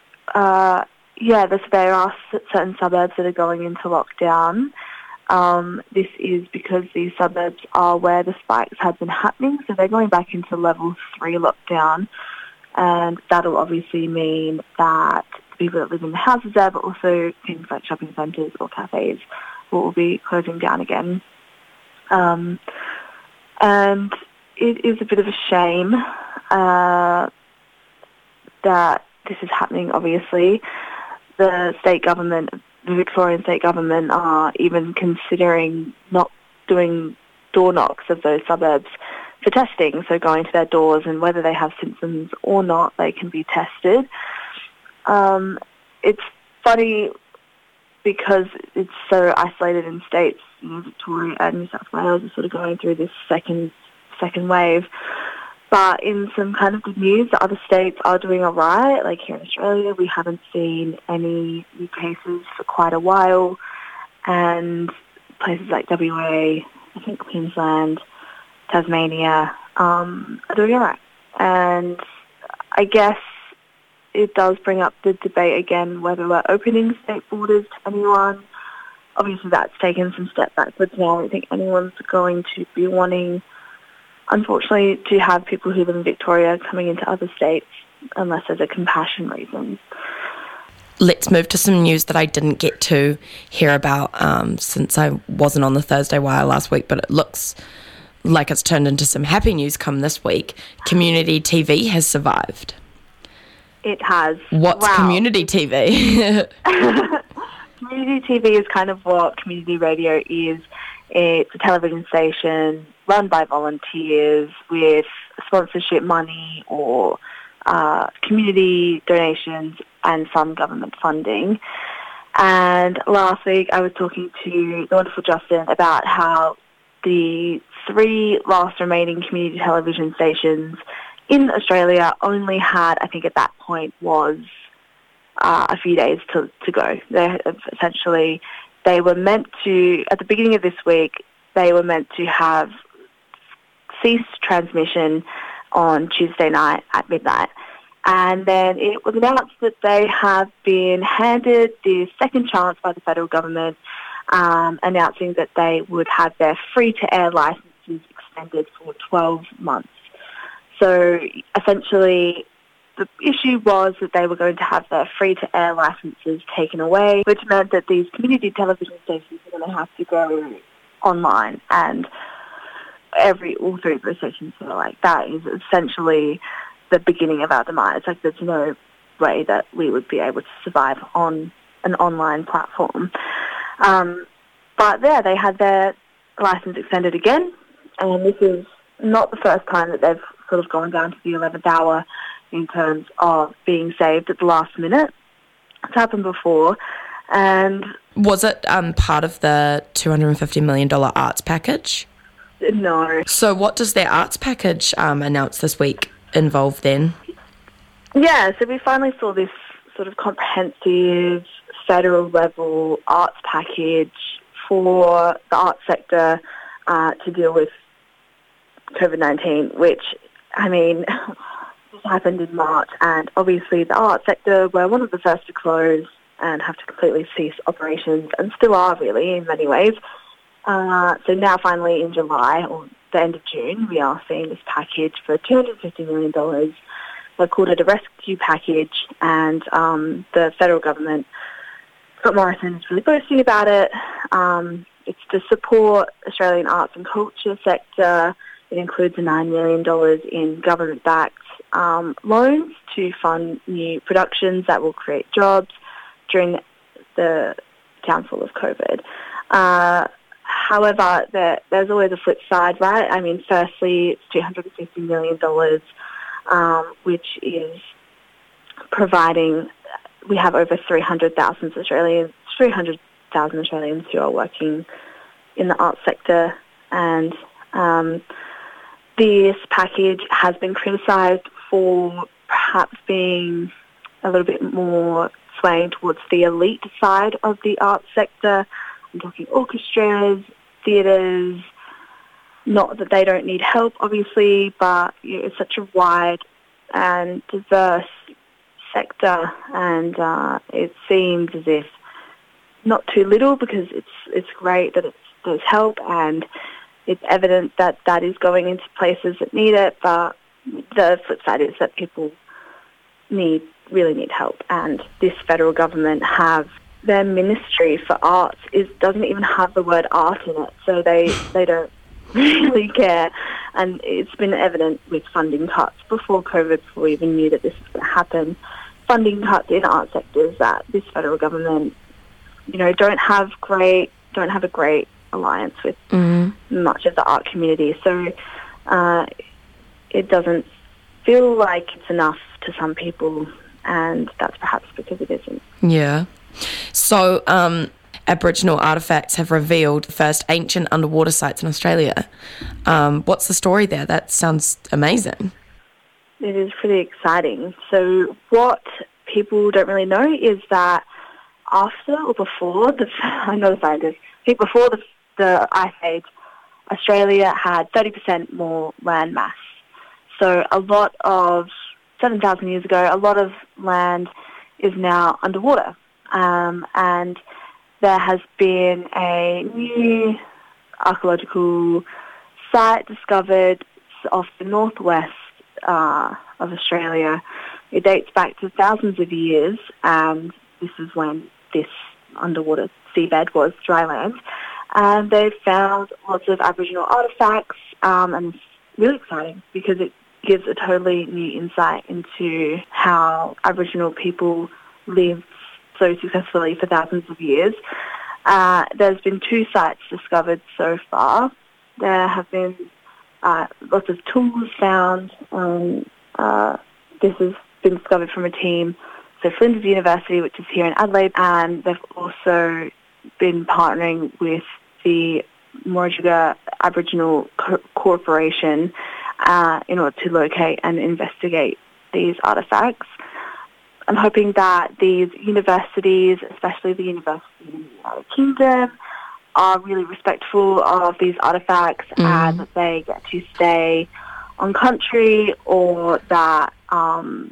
Uh, Yeah, this, there are certain suburbs that are going into lockdown. Um, this is because these suburbs are where the spikes have been happening, so they're going back into level three lockdown, and that'll obviously mean that the people that live in the houses there, but also things like shopping centres or cafes, will be closing down again. Um, and it is a bit of a shame uh, that this is happening, obviously. The state government, the Victorian state government, are even considering not doing door knocks of those suburbs for testing, so going to their doors, and whether they have symptoms or not, they can be tested. Um, it's funny because it's so isolated in states. You know, Victoria and New South Wales are sort of going through this second second wave. But in some kind of good news, the other states are doing all right. Like here in Australia, we haven't seen any new cases for quite a while. And places like W A, I think Queensland, Tasmania, um, are doing all right. And I guess it does bring up the debate again whether we're opening state borders to anyone. Obviously, that's taken some step backwards now. I don't think anyone's going to be wanting, unfortunately, to have people who live in Victoria coming into other states unless there's a compassion reason. Let's move to some news that I didn't get to hear about um, since I wasn't on the Thursday Wire last week, but it looks like it's turned into some happy news come this week. Community T V has survived. It has. What's wow. Community T V? Community T V is kind of what community radio is. It's a television station run by volunteers with sponsorship money or uh, community donations and some government funding. And last week I was talking to the wonderful Justin about how the three last remaining community television stations in Australia only had, I think at that point, was uh, a few days to, to go. They essentially, they were meant to, at the beginning of this week, they were meant to have ceased transmission on Tuesday night at midnight. And then it was announced that they have been handed the second chance by the federal government, um, announcing that they would have their free-to-air licences extended for twelve months. So essentially, the issue was that they were going to have their free-to-air licences taken away, which meant that these community television stations were going to have to go online, and every all three of those stations were like, that is essentially the beginning of our demise. Like, there's no way that we would be able to survive on an online platform. Um, but yeah, they had their licence extended again, and this is not the first time that they've sort of gone down to the eleventh hour in terms of being saved at the last minute. It's happened before. And was it um, part of the two hundred fifty million dollars arts package? No. So what does their arts package um, announced this week involve then? Yeah, so we finally saw this sort of comprehensive federal level arts package for the arts sector uh, to deal with COVID nineteen, which, I mean, this happened in March, and obviously the arts sector were one of the first to close and have to completely cease operations, and still are really in many ways. Uh, so now finally in July, or the end of June, we are seeing this package for two hundred fifty million dollars. They called it a rescue package, and um, the federal government, Scott Morrison, is really boasting about it. Um, it's to support Australian arts and culture sector. It includes a nine million dollars in government-backed um, loans to fund new productions that will create jobs during the downfall of COVID. Uh, however, there, there's always a flip side, right? I mean, firstly, it's two hundred fifty million dollars, um, which is providing, we have over three hundred thousand Australians, three hundred thousand Australians who are working in the arts sector, and um, this package has been criticised for perhaps being a little bit more swaying towards the elite side of the arts sector. I'm talking orchestras, theatres, not that they don't need help, obviously, but you know, it's such a wide and diverse sector, and uh, it seems as if not too little, because it's it's great that it's, there's help, and it's evident that that is going into places that need it, but the flip side is that people need really need help, and this federal government have their Ministry for Arts is doesn't even have the word art in it, so they, they don't really care, and it's been evident with funding cuts before COVID, before we even knew that this was going to happen. Funding cuts in art sectors that this federal government, you know, don't have great, don't have a great alliance with mm. much of the art community. So uh, it doesn't feel like it's enough to some people, and that's perhaps because it isn't. Yeah. So um, Aboriginal artefacts have revealed the first ancient underwater sites in Australia. Um, what's the story there? That sounds amazing. It is pretty exciting. So what people don't really know is that after or before the, I'm not a scientist, I think before the, the Ice Age, Australia had thirty percent more land mass. So a lot of, seven thousand years ago, a lot of land is now underwater. Um, and there has been a new archaeological site discovered off the northwest uh, of Australia. It dates back to thousands of years, and this is when this underwater seabed was dry land. And they've found lots of Aboriginal artefacts, um, and it's really exciting because it gives a totally new insight into how Aboriginal people lived so successfully for thousands of years. Uh, there's been two sites discovered so far. There have been uh, lots of tools found. Um, uh, this has been discovered from a team, so Flinders University, which is here in Adelaide, and they've also been partnering with the Morajuga Aboriginal Co- Corporation uh, in order to locate and investigate these artefacts. I'm hoping that these universities, especially the University in the United Kingdom, are really respectful of these artefacts mm. and that they get to stay on country, or that um,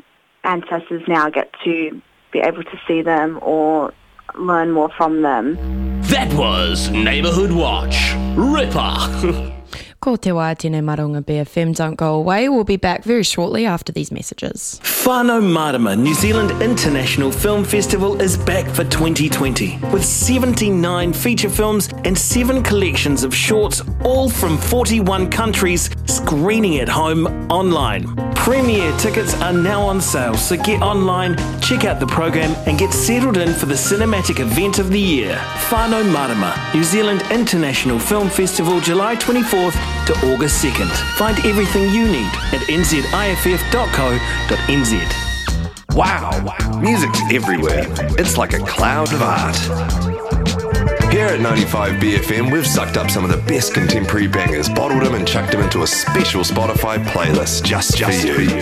ancestors now get to be able to see them or learn more from them. That was Neighbourhood Watch. Ripper. Ko te wā tēnei marunga B F M. Don't go away. We'll be back very shortly after these messages. Whānau Marama New Zealand International Film Festival is back for twenty twenty with seventy-nine feature films and seven collections of shorts, all from forty-one countries, screening at home online. Premiere tickets are now on sale, so get online, check out the program and get settled in for the cinematic event of the year. Whānau Marama New Zealand International Film Festival, July twenty-fourth to August second. Find everything you need at n z i f f dot co dot n z. Wow, music's everywhere. It's like a cloud of art. Here at ninety-five B F M, we've sucked up some of the best contemporary bangers, bottled them and chucked them into a special Spotify playlist just, just for you.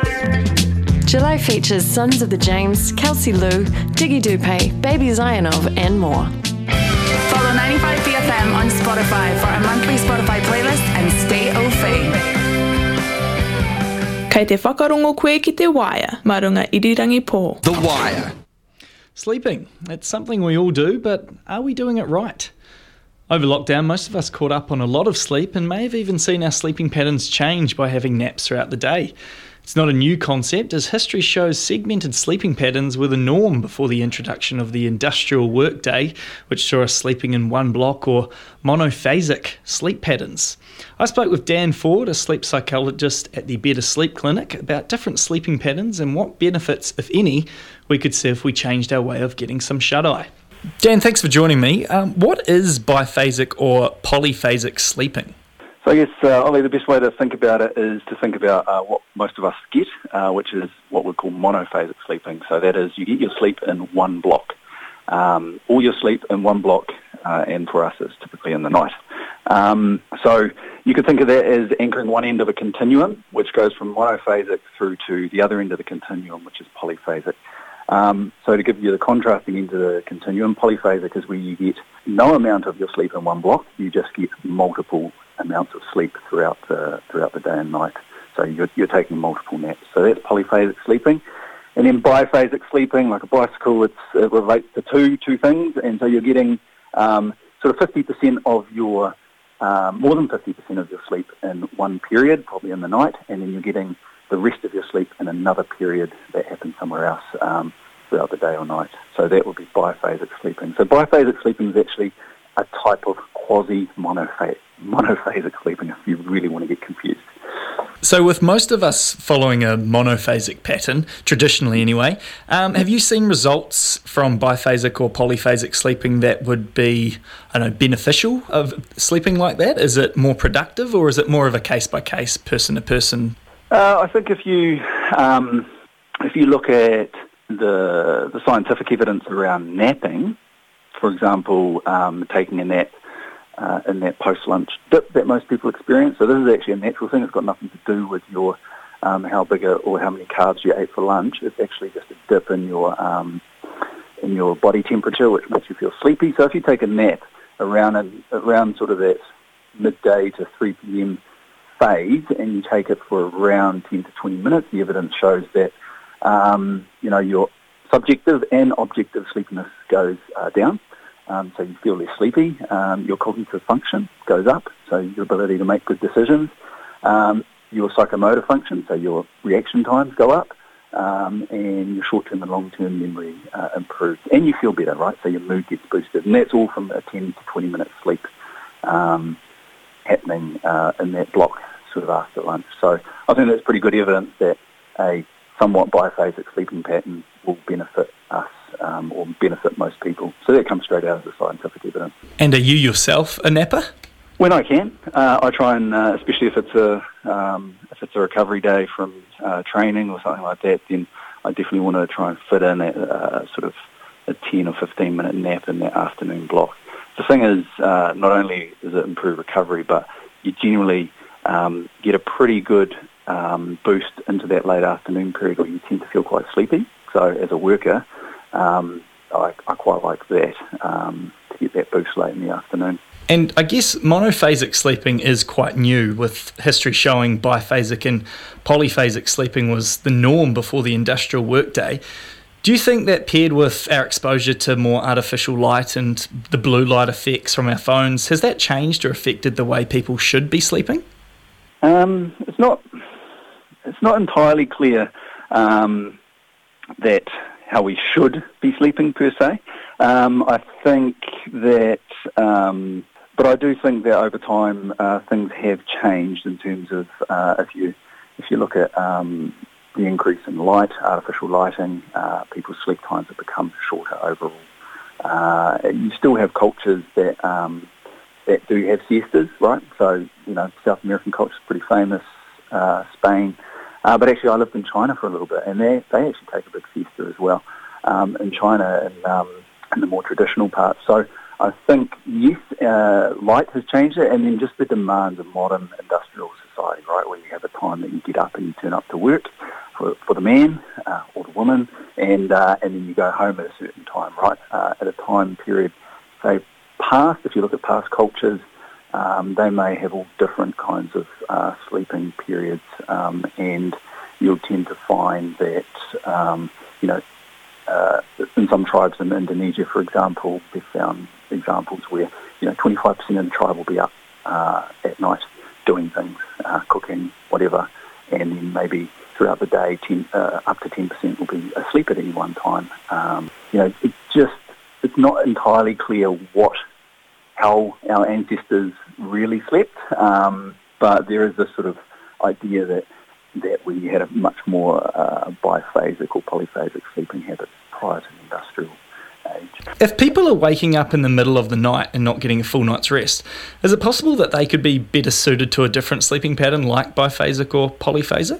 July features Sons of the James, Kelsey Lou, Diggy Dupe, Baby Zionov, and more. Follow ninety-five B F M on Spotify for a monthly Spotify playlist and stay au fait. Kei te whakarongo koe ki te Wire, marunga irirangi pō. The Wire. Sleeping. It's something we all do, but are we doing it right? Over lockdown, most of us caught up on a lot of sleep and may have even seen our sleeping patterns change by having naps throughout the day. It's not a new concept, as history shows segmented sleeping patterns were the norm before the introduction of the industrial workday, which saw us sleeping in one block, or monophasic sleep patterns. I spoke with Dan Ford, a sleep psychologist at the Better Sleep Clinic, about different sleeping patterns and what benefits, if any, we could see if we changed our way of getting some shut-eye. Dan, thanks for joining me. Um, what is biphasic or polyphasic sleeping? So I guess, uh, Ollie, the best way to think about it is to think about uh, what most of us get, uh, which is what we call monophasic sleeping. So that is, you get your sleep in one block. Um, all your sleep in one block, uh, and for us it's typically in the night. Um, so you could think of that as anchoring one end of a continuum, which goes from monophasic through to the other end of the continuum, which is polyphasic. Um, so to give you the contrasting end of the continuum, polyphasic is where you get no amount of your sleep in one block, you just get multiple amounts of sleep throughout the throughout the day and night. So you're, you're taking multiple naps. So that's polyphasic sleeping. And then biphasic sleeping, like a bicycle, it's, it relates to two two things. And so you're getting um, sort of fifty percent of your, um, more than fifty percent of your sleep in one period, probably in the night, and then you're getting the rest of your sleep in another period that happens somewhere else um, throughout the day or night. So that would be biphasic sleeping. So biphasic sleeping is actually a type of quasi-monophasic monophasic sleeping, if you really want to get confused. So with most of us following a monophasic pattern, traditionally anyway, um, have you seen results from biphasic or polyphasic sleeping that would be, I don't know, beneficial of sleeping like that? Is it more productive, or is it more of a case-by-case, person-to-person? Uh, I think if you um, if you look at the the scientific evidence around napping, for example, um, taking a nap uh, in that post-lunch dip that most people experience. So this is actually a natural thing. It's got nothing to do with your um, how big a, or how many carbs you ate for lunch. It's actually just a dip in your um, in your body temperature, which makes you feel sleepy. So if you take a nap around a, around sort of that midday to three p.m. phase, and you take it for around ten to twenty minutes, the evidence shows that um, you know your subjective and objective sleepiness goes uh, down. Um, so you feel less sleepy. Um, your cognitive function goes up, so your ability to make good decisions. Um, your psychomotor function, so your reaction times go up, um, and your short-term and long-term memory uh, improves. And you feel better, right? So your mood gets boosted. And that's all from a ten to twenty minute sleep um, happening uh, in that block sort of after lunch. So I think that's pretty good evidence that a somewhat biphasic sleeping pattern will benefit us um, or benefit most people. So that comes straight out of the scientific evidence. And are you yourself a napper? When I can, uh, I try and, uh, especially if it's a um, if it's a recovery day from uh, training or something like that, then I definitely want to try and fit in a, uh, sort of a ten or fifteen minute nap in that afternoon block. The thing is, uh, not only does it improve recovery, but you generally um, get a pretty good um, boost into that late afternoon period where you tend to feel quite sleepy. So as a worker, um, I, I quite like that, um, to get that boost late in the afternoon. And I guess monophasic sleeping is quite new, with history showing biphasic and polyphasic sleeping was the norm before the industrial workday. Do you think that paired with our exposure to more artificial light and the blue light effects from our phones, has that changed or affected the way people should be sleeping? Um, it's not. It's not entirely clear um, that how we should be sleeping per se. Um, I think that. Um, But I do think that over time uh, things have changed in terms of uh, if you if you look at um, the increase in light, artificial lighting, uh, people's sleep times have become shorter overall. Uh, you still have cultures that um, that do have siestas, right? So you know, South American culture is pretty famous, uh, Spain. Uh, but actually, I lived in China for a little bit, and they they actually take a big siesta as well um, in China and um, in the more traditional parts. So. I think, yes, uh, light has changed it, and then just the demands of modern industrial society, right, where you have a time that you get up and you turn up to work for, for the man uh, or the woman, and uh, and then you go home at a certain time, right, uh, at a time period. So past, if you look at past cultures, um, they may have all different kinds of uh, sleeping periods, um, and you'll tend to find that, um, you know, uh, in some tribes in Indonesia, for example, they've found examples where, you know, twenty-five percent of the tribe will be up uh, at night doing things, uh, cooking, whatever, and then maybe throughout the day, ten, uh, up to ten percent will be asleep at any one time. Um, you know, it just, it's not entirely clear what, how our ancestors really slept, um, but there is this sort of idea that that we had a much more uh, biphasic or polyphasic sleeping habits prior to the industrial age. If people are waking up in the middle of the night and not getting a full night's rest, is it possible that they could be better suited to a different sleeping pattern like biphasic or polyphasic?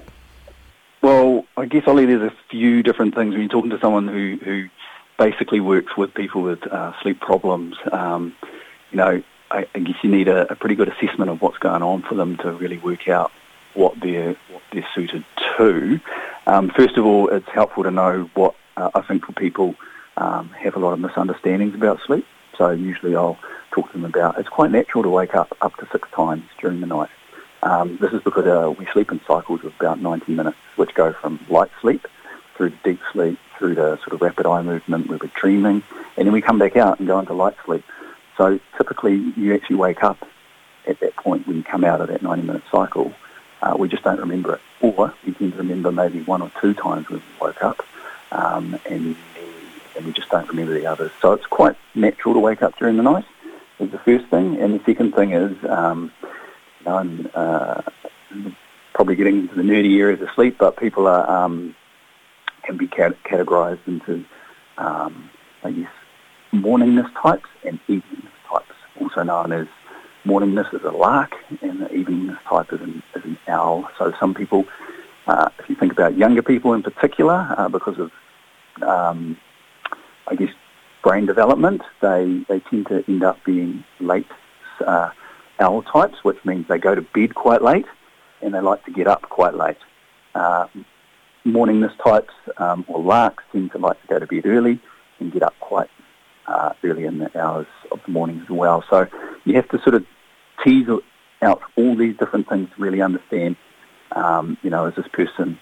Well, I guess, Ollie, there's a few different things. When you're talking to someone who, who basically works with people with uh, sleep problems, um, you know, I, I guess you need a, a pretty good assessment of what's going on for them to really work out what they're what they're suited to. Um, first of all, it's helpful to know what uh, I think for people um, have a lot of misunderstandings about sleep. So usually I'll talk to them about it's quite natural to wake up up to six times during the night. Um, this is because uh, we sleep in cycles of about ninety minutes, which go from light sleep through to deep sleep, through to sort of rapid eye movement where we're dreaming, and then we come back out and go into light sleep. So typically you actually wake up at that point when you come out of that ninety minute cycle. Uh, we just don't remember it. Or we tend to remember maybe one or two times when we woke up, um, and, and we just don't remember the others. So it's quite natural to wake up during the night, is the first thing. And the second thing is, um, you know, I'm uh, probably getting into the nerdy areas of sleep, but people are um, can be cat- categorised into, um, I guess, morningness types and eveningness types, also known as morningness is a lark and the eveningness type is an, is an owl. So some people, uh, if you think about younger people in particular, uh, because of, um, I guess, brain development, they, they tend to end up being late uh, owl types, which means they go to bed quite late and they like to get up quite late. Uh, morningness types um, or larks tend to like to go to bed early and get up quite uh, early in the hours of the morning as well. So you have to sort of tease out all these different things to really understand, um, you know, is this person,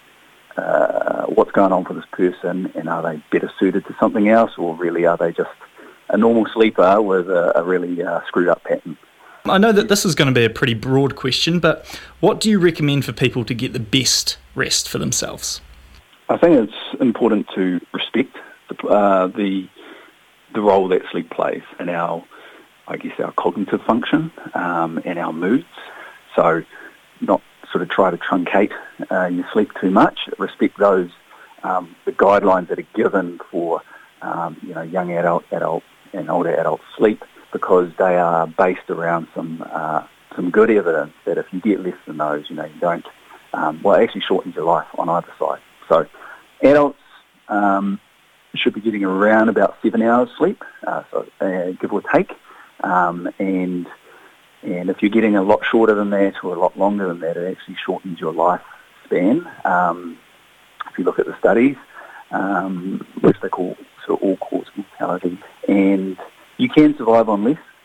uh, what's going on for this person, and are they better suited to something else, or really are they just a normal sleeper with a, a really uh, screwed up pattern? I know that this is going to be a pretty broad question, but what do you recommend for people to get the best rest for themselves? I think it's important to respect the, uh, the, the role that sleep plays in our I guess, our cognitive function um, and our moods. So not sort of try to truncate uh, your sleep too much. Respect those, um, the guidelines that are given for, um, you know, young adult, adult and older adult sleep, because they are based around some uh, some good evidence that if you get less than those, you know, you don't, um, well, it actually shortens your life on either side. So adults um, should be getting around about seven hours sleep, uh, so uh, give or take. Um, and and if you're getting a lot shorter than that or a lot longer than that, it actually shortens your lifespan. Um, if you look at the studies, um, which they call sort of all-cause mortality, and you can survive on less.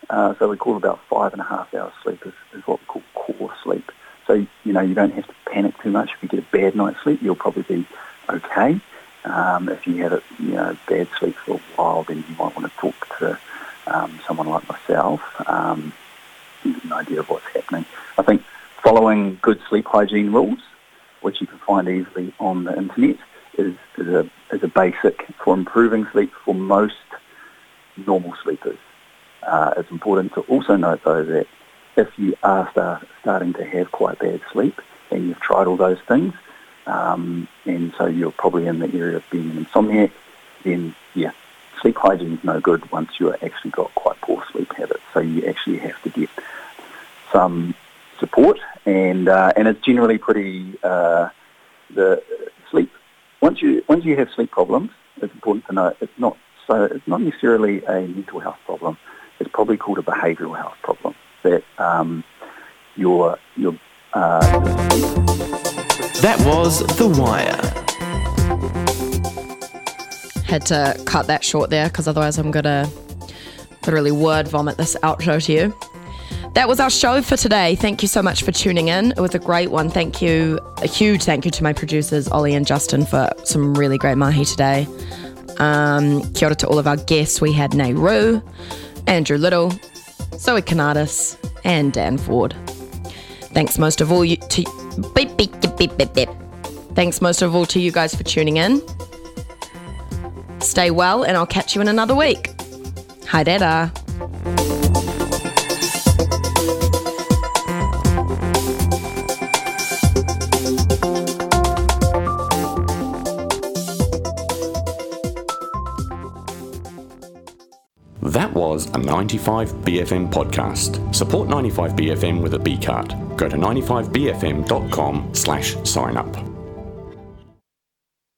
Uh, so we call about five and a half hours sleep is, is what we call core sleep. So, you know, you don't have to panic too much. If you get a bad night's sleep, you'll probably be okay. Um, if you have a you know, bad sleep for a while, then you might want to talk to um, someone like myself um, and get an idea of what's happening. I think following good sleep hygiene rules, which you can find easily on the internet, is, is, a, is a basic for improving sleep for most normal sleepers. Uh, it's important to also note, though, that if you are start, starting to have quite bad sleep and you've tried all those things, um, and so you're probably in the area of being an insomniac, then, yeah, sleep hygiene is no good once you've actually got quite poor sleep habits. So you actually have to get some support, and uh, and it's generally pretty, uh, the sleep, once you once you have sleep problems, it's important to know it's not so it's not necessarily a mental health problem. It's probably called a behavioural health problem. That um, your your uh, That was The Wire. Had to cut that short there because otherwise I'm gonna literally word vomit this outro to you. That was our show for today. Thank you so much for tuning in. It was a great one. Thank you, a huge thank you to my producers Ollie and Justin for some really great mahi today. Um, kia ora to all of our guests. We had Nehru, Andrew Little, Zoe Kanadis, and Dan Ford. Thanks most of all you to beep, beep, beep, beep, beep. Thanks most of all to you guys for tuning in. Stay well, and I'll catch you in another week. Haidera. That was a ninety-five B F M podcast. Support ninety-five B F M with a B card. Go to ninety-five B F M dot com slash sign up.